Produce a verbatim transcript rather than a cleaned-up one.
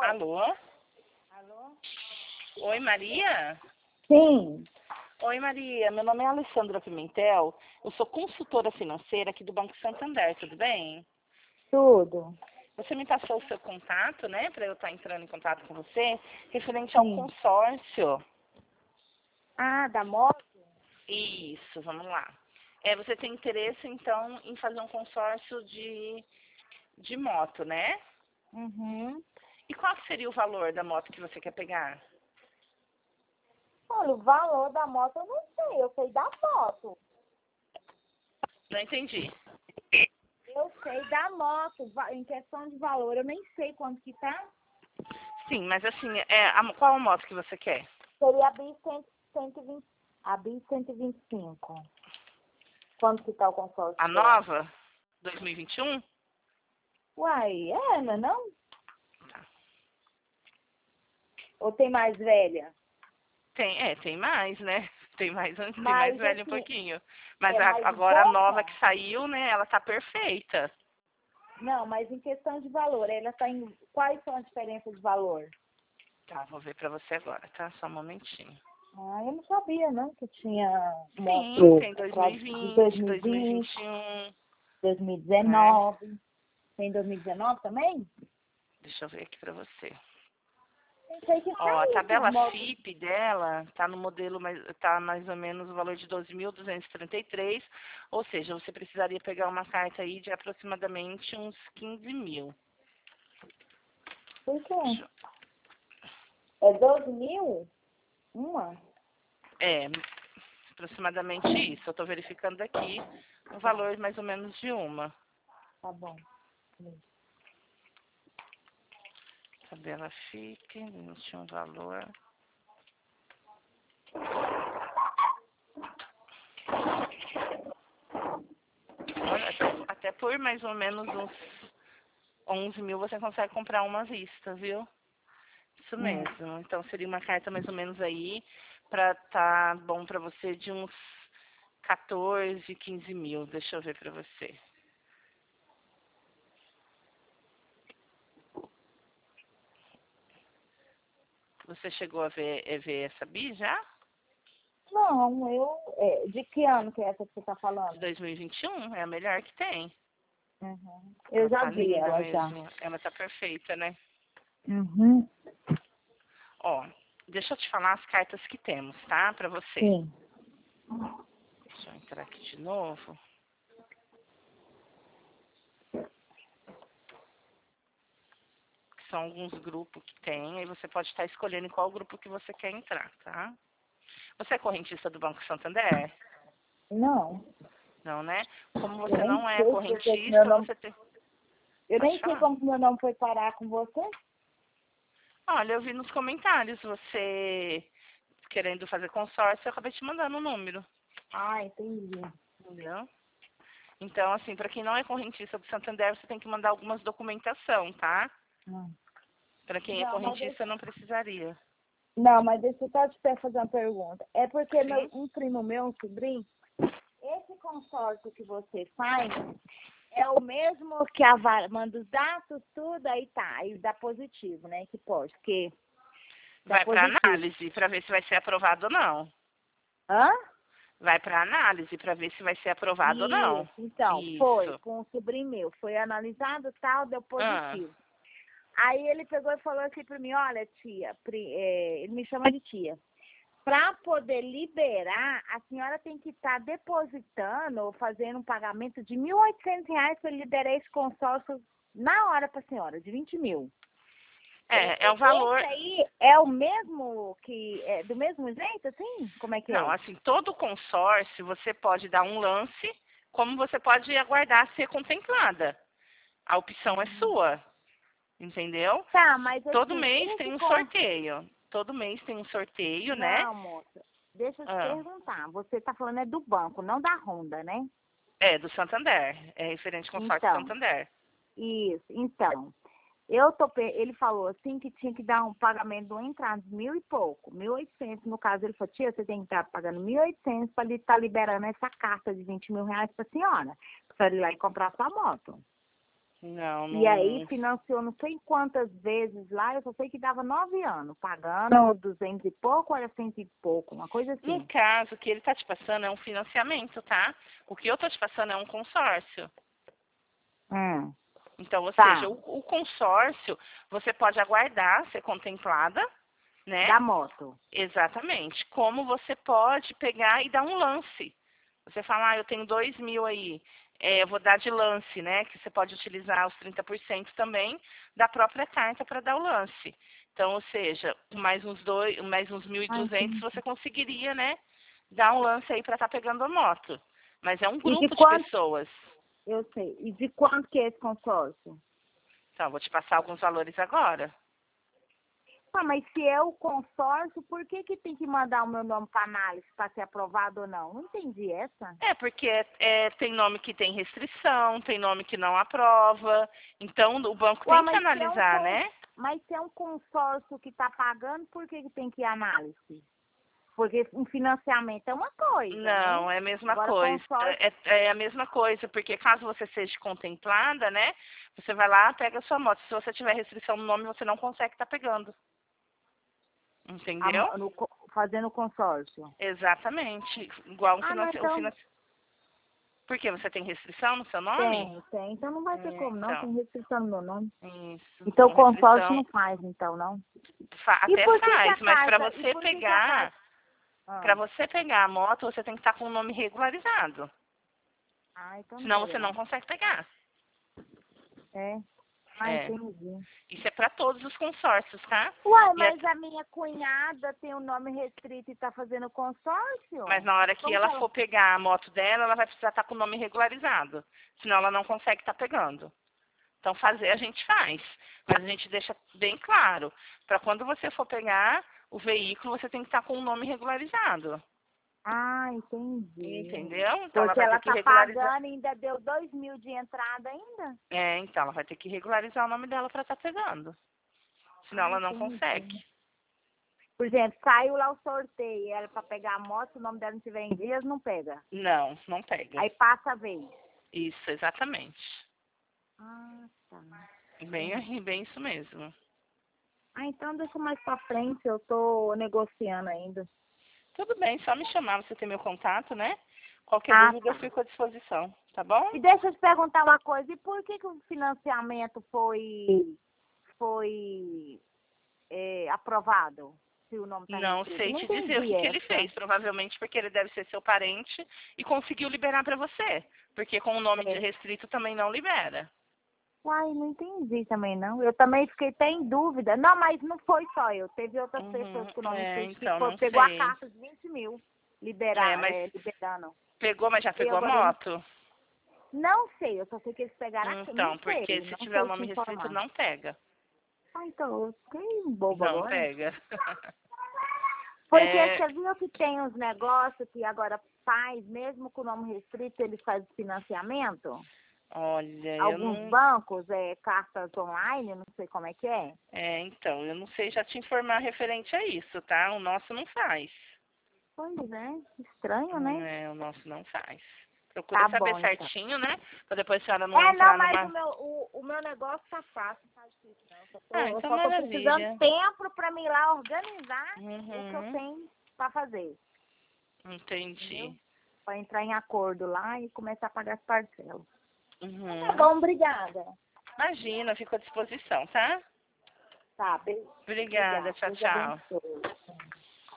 Alô? Alô? Oi, Maria? Sim. Oi, Maria. Meu nome é Alessandra Pimentel. Eu sou consultora financeira aqui do Banco Santander, tudo bem? Tudo. Você me passou o seu contato, né, para eu estar entrando em contato com você, referente ao Sim. consórcio. Ah, da moto? Isso, vamos lá. É, você tem interesse, então, em fazer um consórcio de, de moto, né? Uhum. E qual que seria o valor da moto que você quer pegar? Olha, o valor da moto eu não sei, eu sei da moto. Não entendi. Eu sei da moto, va- em questão de valor, eu nem sei quanto que tá. Sim, mas assim, é, a, qual a moto que você quer? Seria a bis cento e vinte, a bis cento e vinte e cinco. Quanto que tá o consórcio A dela? nova? dois mil e vinte e um? Uai, é, não é não? Tá. Ou tem mais velha? Tem, é, tem mais, né? Tem mais, an- tem mais Mas, velho um assim, pouquinho. Mas é a- mais um agora a nova pouco? que saiu, né, ela tá perfeita. Não, mas em questão de valor, ela tá em... Quais são as diferenças de valor? Tá, vou ver pra você agora, tá? Só um momentinho. Ah, eu não sabia, não, que tinha Sim, moto tem pra de dois mil e vinte, dois mil e vinte, dois mil e vinte e um, né? dois mil e dezenove. Tem dois mil e dezenove também? Deixa eu ver aqui pra você. Pensei que Ó, a tinha essas tabela motos. F I P dela tá no modelo, mais, tá mais ou menos o valor de doze mil duzentos e trinta e três, ou seja, você precisaria pegar uma carta aí de aproximadamente uns quinze mil. Por quê? Deixa eu- É doze mil? Uma? É, aproximadamente isso. Eu tô verificando aqui o Tá, valor mais ou menos de uma. tá bom. Tabela F I P, não tinha um valor. Olha, até, até por mais ou menos uns onze mil você consegue comprar uma vista, viu? Isso Hum. mesmo. Então seria uma carta mais ou menos aí pra tá bom pra você de uns quatorze, quinze mil. Deixa eu ver pra você. Você chegou a ver, a ver essa bi já? Não, eu... É, de que ano que é essa que você tá De falando? dois mil e vinte e um, é a melhor que tem. Uhum. Eu Ela já tá vi linda ela já. mesmo. Ela tá perfeita, né? Uhum. Ó, deixa eu te falar as cartas que temos, tá? Pra você. Sim. Deixa eu entrar aqui de novo. Que são alguns grupos que tem. Aí você pode estar escolhendo em qual grupo que você quer entrar, tá? Você é correntista do Banco Santander? Não. Não, né? Como Eu você nem não é sei porque que meu correntista, nome... você tem... Eu Pode nem sei falar. como que meu nome foi parar com você. Olha, eu vi nos comentários você querendo fazer consórcio, eu acabei te mandando o número, Ah, entendi. entendeu? Então, assim, para quem não é correntista do Santander, você tem que mandar algumas documentação, tá? Hum. Para quem é Não, mas correntista, não precisaria. Não, mas deixa eu só te pe- fazer uma pergunta. É porque meu, Sim? um primo meu, um sobrinho, esse consórcio que você faz é o mesmo que a vara manda os dados, tudo, aí tá, aí dá positivo, né? Que pode, porque dá Vai para positivo. análise para ver se vai ser aprovado ou não. Hã? Vai para análise para ver se vai ser aprovado ou não. Isso, então, foi Isso. com um sobrinho meu, foi analisado tal, deu Ah, positivo. Aí ele pegou e falou assim pra mim, olha, tia, pri- é, ele me chama de tia. Para poder liberar, a senhora tem que estar depositando ou fazendo um pagamento de mil e oitocentos reais para liberar esse consórcio na hora para a senhora, de vinte mil. E- é, é o e- Esse valor. aí é o mesmo que, é do mesmo jeito, assim? Como é que Não, é? assim, todo consórcio você pode dar um lance, como você pode aguardar ser contemplada. A opção é sua, entendeu? Tá, mas Todo assim, mês esse tem um com... sorteio. Todo mês tem um sorteio, né? Não, moça, deixa eu te Ah, perguntar. Você está falando é do banco, não da Honda, né? é, do Santander. É referente ao consórcio Então, Santander. isso. Então, Eu tô, pe- ele falou assim que tinha que dar um pagamento de uma entrada de mil e pouco, mil e oitocentos. No caso, ele falou, tia, você tem que estar pagando mil e oitocentos para ele estar liberando essa carta de vinte mil reais para a senhora, para ir lá e comprar sua moto. Não, E aí não. financiou não sei quantas vezes lá, eu só sei que dava nove anos, pagando duzentos e pouco, era cento e pouco, uma coisa No assim. caso, o que ele está te passando é um financiamento, tá? O que eu estou te passando é um consórcio. Hum, Então, ou seja, tá, o, o consórcio, você pode aguardar ser contemplada, né? da moto. Exatamente. Como você pode pegar e dar um lance. Você fala, ah, eu tenho dois mil aí, é, eu vou dar de lance, né? Que você pode utilizar os trinta por cento também da própria carta para dar o lance. Então, ou seja, com mais uns dois, mais uns mil e Ai, duzentos sim. você conseguiria, né? Dar um lance aí para estar pegando a moto. Mas é um E de grupo de quanto, pessoas. eu sei, e de quanto que é esse consórcio? Então, eu vou te passar alguns valores agora. Ah, mas se é o consórcio, por que que tem que mandar o meu nome para análise para ser aprovado ou não? Não entendi essa. É, porque é, tem nome que tem restrição, tem nome que não aprova. Então, o banco Ué, tem que mas se é um, analisar, con- né? mas se é um consórcio que está pagando, por que que tem que ir análise? Porque um financiamento é uma coisa, né? Não, é a mesma Agora coisa. consórcio, É, é a mesma coisa, porque caso você seja contemplada, né? Você vai lá, pega a sua moto. Se você tiver restrição no nome, você não consegue estar pegando. a Entendeu? mo- no co- fazendo consórcio. Exatamente. Igual um Ah, não, financiamento. então Por quê? Você tem restrição no seu nome? tem, tem. Então não vai ter É, como, não. então. Tem restrição no meu nome. Isso. Então o Com consórcio restrição não faz, então, não. fa- E até por que que faz, a mas para carta, e você por que que a pegar, carta... Ah, para você pegar a moto, você tem que estar com o nome regularizado. ah então não Senão pega, você não não. consegue pegar. É. Ah, É. entendi. Isso é para todos os consórcios, tá? Uai, E a- mas a minha cunhada tem o nome restrito e tá fazendo Mas consórcio? na hora que Como que ela ela... for pegar a moto dela, ela vai precisar estar com o nome regularizado. Senão ela não consegue estar pegando. Então fazer a gente faz. Mas a gente deixa bem claro. Para quando você for pegar o veículo, você tem que estar com o nome regularizado. Ah, entendi. Entendeu? Então ela Porque vai ter ela que tá regularizar. pagando e ainda deu dois mil de entrada ainda? É, então ela vai ter que regularizar o nome dela para estar pegando. Senão Ah, ela não entendi. consegue. Por exemplo, saiu lá o sorteio, ela para pegar a moto, se o nome dela não estiver em dias, não pega. Não, não pega. Aí passa a vez. Isso, exatamente. Ah, tá. Bem, bem isso mesmo. Ah, então deixa mais pra frente, eu tô negociando ainda. Tudo bem, só me chamar, você tem meu contato, né? Qualquer Ah, dúvida eu tá. fico à disposição, tá bom? E deixa eu te perguntar uma coisa, e por que que o financiamento foi, foi é, aprovado, se o nome está Não restrito? sei Não te dizer o entendi que, que ele essa. fez. Provavelmente porque ele deve ser seu parente e conseguiu liberar para você. Porque com o nome de É. restrito também não libera. Uai, não entendi também não. Eu também fiquei até em dúvida. Não, mas não foi só eu. Teve outras pessoas Uhum, com nome é, restrito que então, foi, não pegou a sei. carta de vinte mil, É, liberar, mas é, liberando. pegou, mas já Eu pegou a agora eu não, moto? não sei, eu só sei que eles pegaram a... Não Então, porque sei, se não tiver o sei te nome restrito, informar. não pega. Ah, então, eu fiquei bobo Não agora. pega. Porque É, você viu que tem uns negócios que agora faz, mesmo com o nome restrito, eles fazem financiamento? olha, eu Alguns não. bancos, é, cartas online, não sei como é que é. É, então, eu não sei já te informar referente a isso, tá? O nosso não faz. Pois é, estranho, Hum, né? É, o nosso não faz. Procura Tá saber bom, então. certinho, né? Pra depois a senhora não É, não, entrar mas o numa. meu, o, o meu negócio tá fácil, não tá difícil, não. Eu só Ah, tô, eu então só tô precisando de maravilha. tempo pra mim ir lá organizar o que eu Uhum, tenho pra fazer, entendeu? entendi. Pra entrar em acordo lá e começar a pagar as parcelas. Tá Uhum. bom, obrigada. Imagina, fico à disposição, tá? Tá, be- Obrigada, obrigada. tchau, Deus tchau. abençoe.